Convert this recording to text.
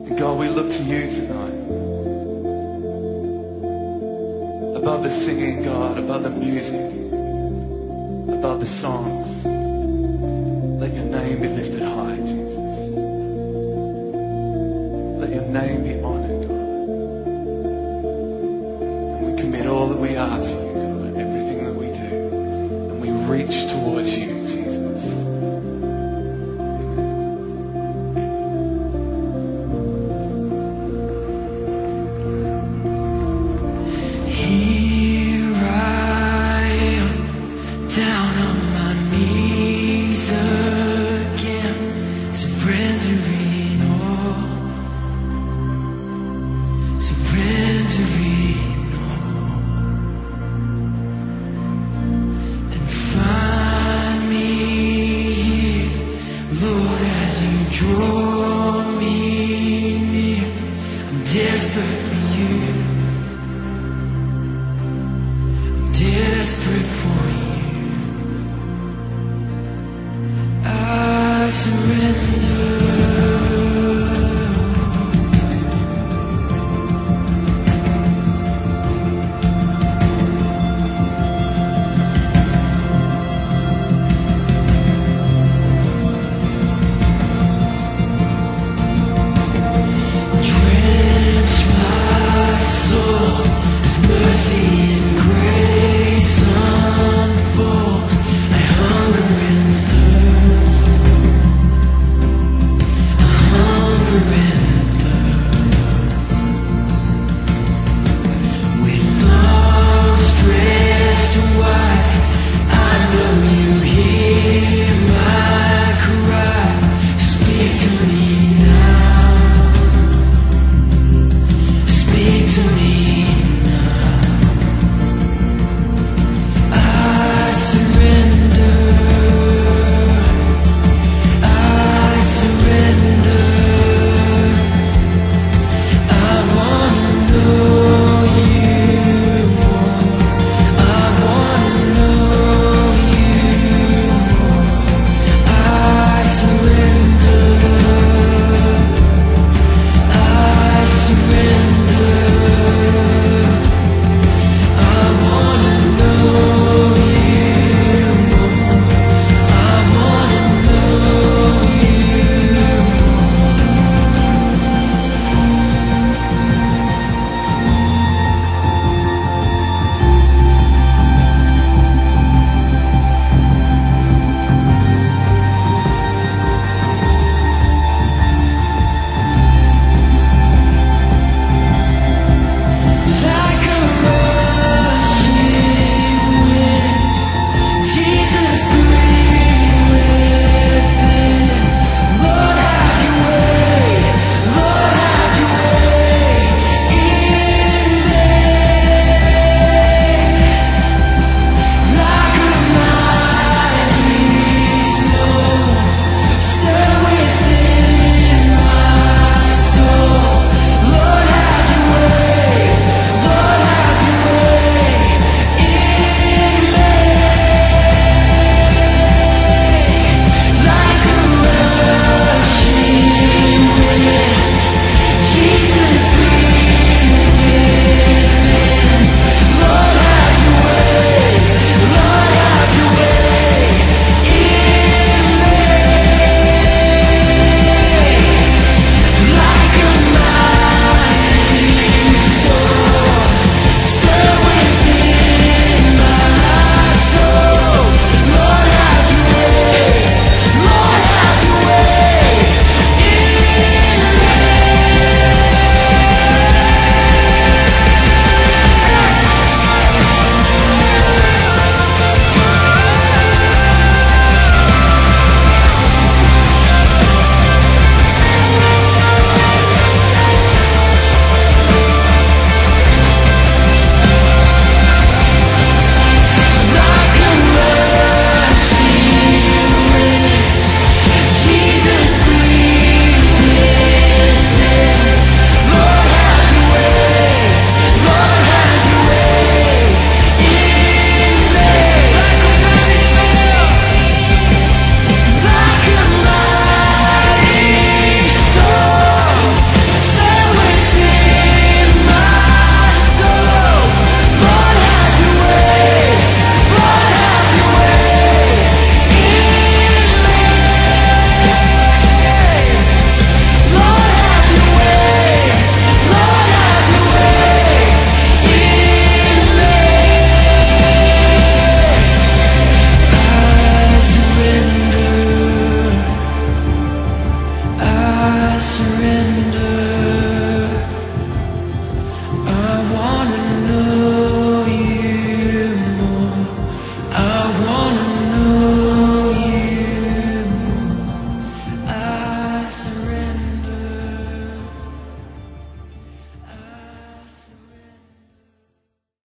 And God, we look to you tonight. Above the singing, God, above the music, above the songs, let your name be lifted high, Jesus. Let your name be honored, God. And we commit all that we are to you, God, everything that we do. And we reach towards you, Jesus. Here I am, down on my knees again, surrendering all, surrendering all. And find me here, Lord, as you draw me near. I'm desperate for you, desperate for you. I surrender.